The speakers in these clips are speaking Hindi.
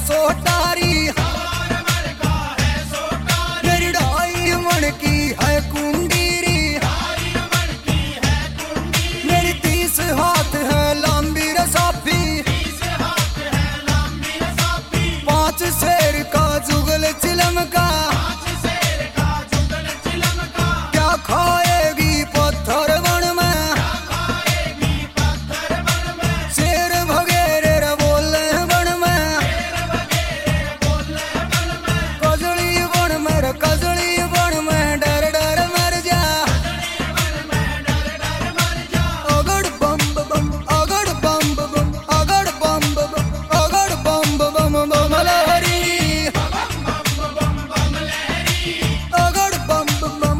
सोटारी, मेरी 2.5 मन की है कुंडीरी, मेरी 30 हाथ है लंबी रसाफी, 5 शेर का जुगल चिलम का, क्या खाएगी पत्थर बन में, शेर भगेरे रे बोले बन में, कजली बन में रे कजली बन में डर डर मर जा, अगड़ बम बम अगड़ बम बम अगड़ बम बम अगड़ बम बम बम लहरी, अगड़ बम बम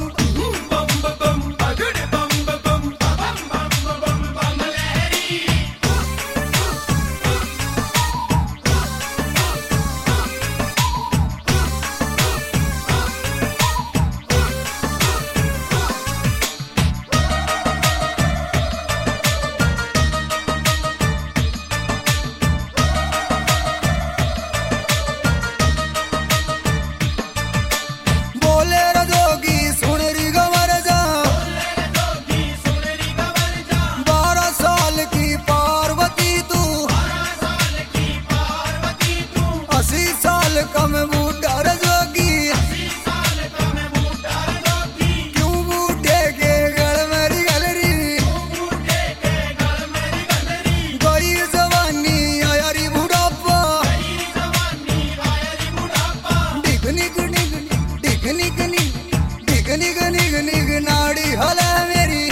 बोले रजोगी सुनरी गंवर जा, 12 साल की पार्वती तू, 80 साल का मैं बूढ़ा रजोगी, क्यों बूढ़े के गल मेरी गलरी, गई जवानी आयारी बुढ़ापा, डिग निग निग डिग निग निग डिग निग निग निग नाड़ी हला मेरी,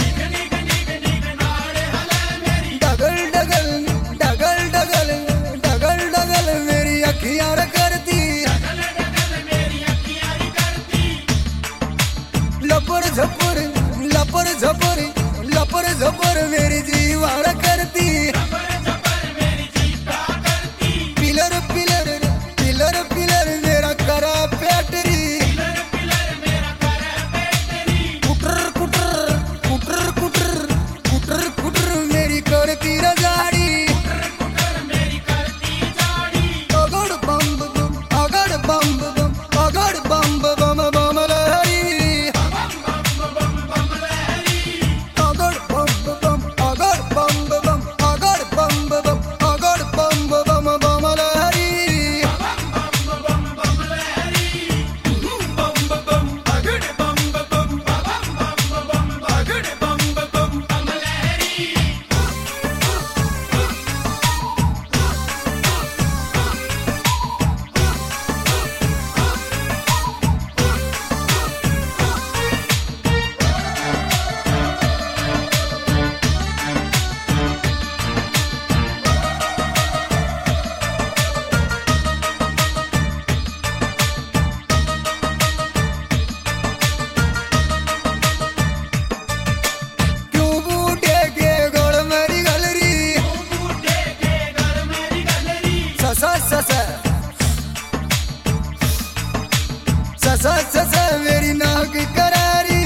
डगल डगल डगल डगल डगल डगल मेरी अखियां करती, लपर झपर लपर झपर लपर झपर मेरी जीवार करती, पिलर पिलर पिलर पिलर मेरा करा बैटरी, कुटर कुटर कुटर कुटर कुटर कुटर मेरी करती रजाड़ी, अगड़ बम बम अगड़ बम बम अगड़ बम बम बम लहरी, अगड़ बम बम अगड़ बम बम अगड़ बम बम अगड़ बम बम बम लहरी, क्यों बूढ़े के गल मेरी गलरी, ससा ससा ससा ससा मेरी नाक करारी,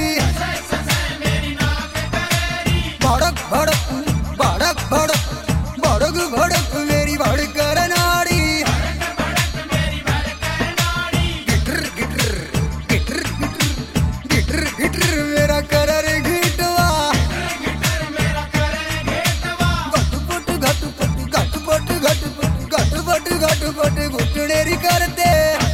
भड़क भड़क भड़क भड़क भड़क भड़क मेरी भड़क नाड़ी, गिटर गिटर गिटर गिटर गिटर गिटर मेरा करर घिटवा, घटपट घटपट घटपट घटपट घटपट घटपट घुटनेरी करते,